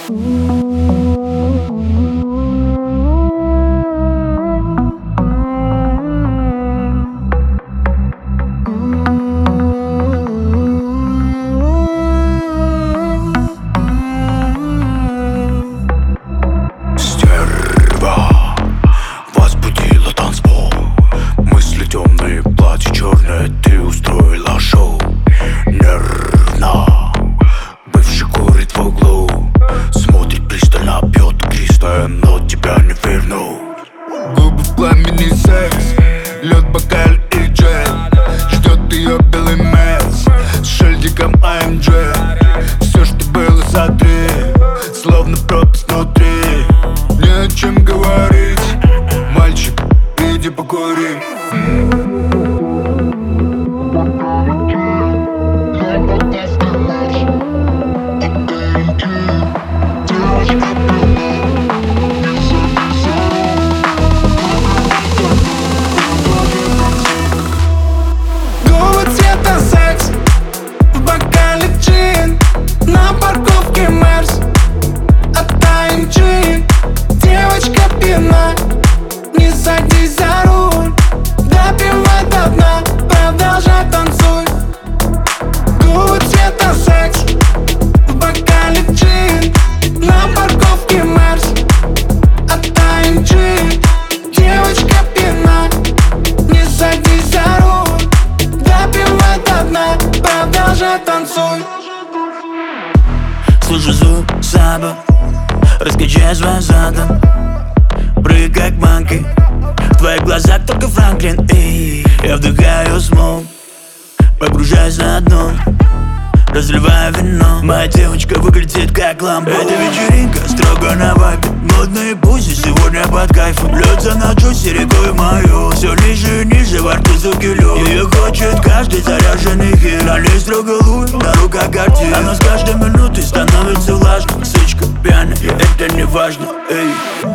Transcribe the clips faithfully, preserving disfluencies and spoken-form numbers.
Ты устроила шоу нервно. Бывший курит в углу, смотрит пристально, пьет игристое, но тебя не вернул. Губы в пламени, секс, лед, бокаль и джет. Ждет ее белый месс с шильдиком эй эм джи. Все, что было, сотри, словно пропасть внутри. Не о чем говорить, мальчик, иди покури. Губы цвета секс, в бокале джин, на парковке Мерс от эй эм джи. Девочка пьяна, не садись за руль, допивай до дна, продолжай танцуй. Губы цвета секс, в бокале джин, на парковке Мерс от эй эм джи. Девочка пьяна, не садись за руль, допивай до дна, продолжай танцуй. Слышу звук саба, раскачай своим задом, прыгай как манки. В твоих глазах только Франклин, и я вдыхаю смог, погружаюсь на дно, разливаю вино. Моя девочка выглядит как ламбо. Эта вечеринка строго на вайпе, модные бузи сегодня под кайфом. Льется на джусе рекой мою, все ниже и ниже, во рту звуки лед. Ее хочет каждый заряженный хит, на ней строго луч, на руках картин. Она с каждой минутой становится влажной, сычка пьяная, это не важно, эй.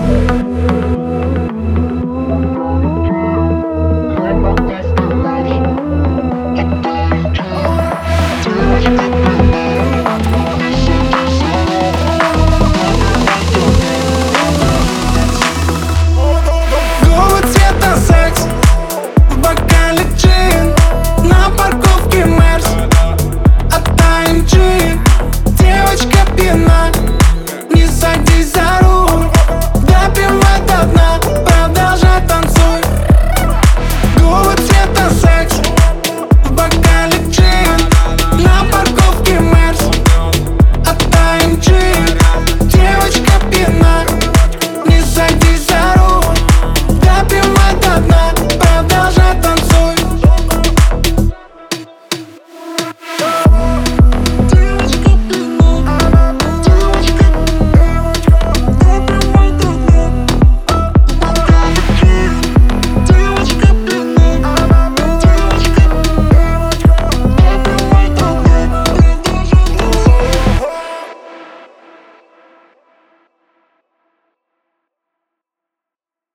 Губы цвета секс, в бокале джин, на парковке Мерс от эй эм джи. Девочка пьяна, не садись за